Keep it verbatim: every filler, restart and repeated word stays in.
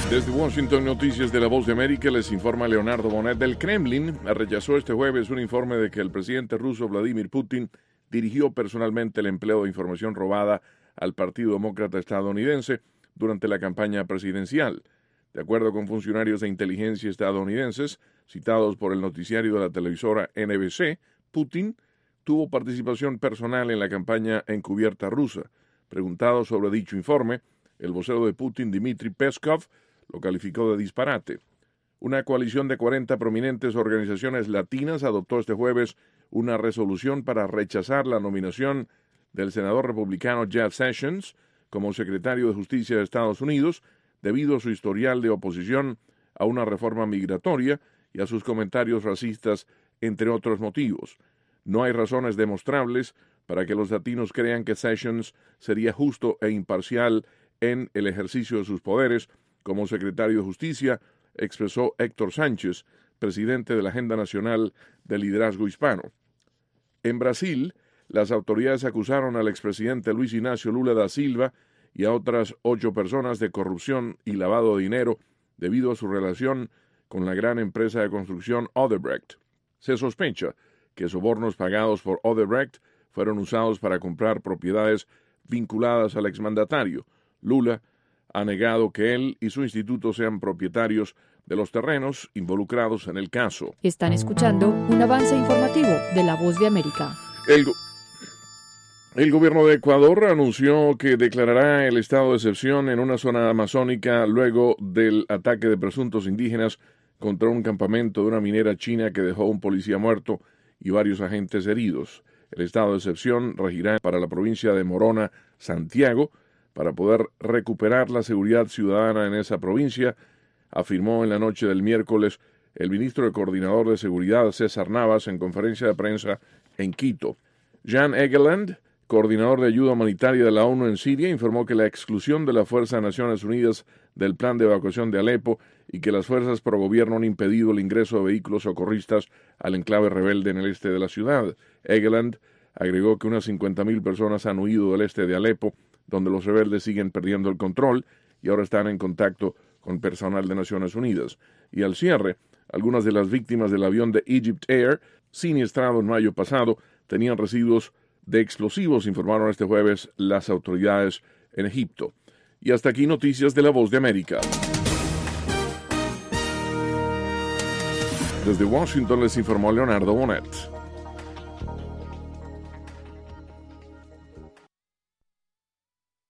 Desde Washington, Noticias de la Voz de América, les informa Leonardo Bonet. Del Kremlin rechazó este jueves un informe de que el presidente ruso Vladimir Putin dirigió personalmente el empleo de información robada al Partido Demócrata estadounidense durante la campaña presidencial. De acuerdo con funcionarios de inteligencia estadounidenses, citados por el noticiario de la televisora N B C, Putin tuvo participación personal en la campaña encubierta rusa. Preguntado sobre dicho informe, el vocero de Putin, Dmitry Peskov, lo calificó de disparate. Una coalición de cuarenta prominentes organizaciones latinas adoptó este jueves una resolución para rechazar la nominación del senador republicano Jeff Sessions como secretario de Justicia de Estados Unidos debido a su historial de oposición a una reforma migratoria y a sus comentarios racistas, entre otros motivos. No hay razones demostrables para que los latinos crean que Sessions sería justo e imparcial en el ejercicio de sus poderes como secretario de Justicia, expresó Héctor Sánchez, presidente de la Agenda Nacional de Liderazgo Hispano. En Brasil, las autoridades acusaron al expresidente Luis Ignacio Lula da Silva y a otras ocho personas de corrupción y lavado de dinero debido a su relación con la gran empresa de construcción Odebrecht. Se sospecha que sobornos pagados por Odebrecht fueron usados para comprar propiedades vinculadas al exmandatario. Lula ha negado que él y su instituto sean propietarios de los terrenos involucrados en el caso. Están escuchando un avance informativo de La Voz de América. El, go- el gobierno de Ecuador anunció que declarará el estado de excepción en una zona amazónica luego del ataque de presuntos indígenas contra un campamento de una minera china que dejó un policía muerto y varios agentes heridos. El estado de excepción regirá para la provincia de Morona, Santiago, para poder recuperar la seguridad ciudadana en esa provincia, afirmó en la noche del miércoles el ministro de Coordinador de Seguridad, César Navas, en conferencia de prensa en Quito. Jan Egeland, coordinador de ayuda humanitaria de la ONU en Siria, informó que la exclusión de la Fuerza de Naciones Unidas del plan de evacuación de Alepo y que las fuerzas pro gobierno han impedido el ingreso de vehículos socorristas al enclave rebelde en el este de la ciudad. Egeland agregó que unas cincuenta mil personas han huido del este de Alepo, donde los rebeldes siguen perdiendo el control y ahora están en contacto con personal de Naciones Unidas. Y al cierre, algunas de las víctimas del avión de Egypt Air, siniestrado en mayo pasado, tenían residuos de explosivos, informaron este jueves las autoridades en Egipto. Y hasta aquí noticias de La Voz de América. Desde Washington les informó Leonardo Bonet.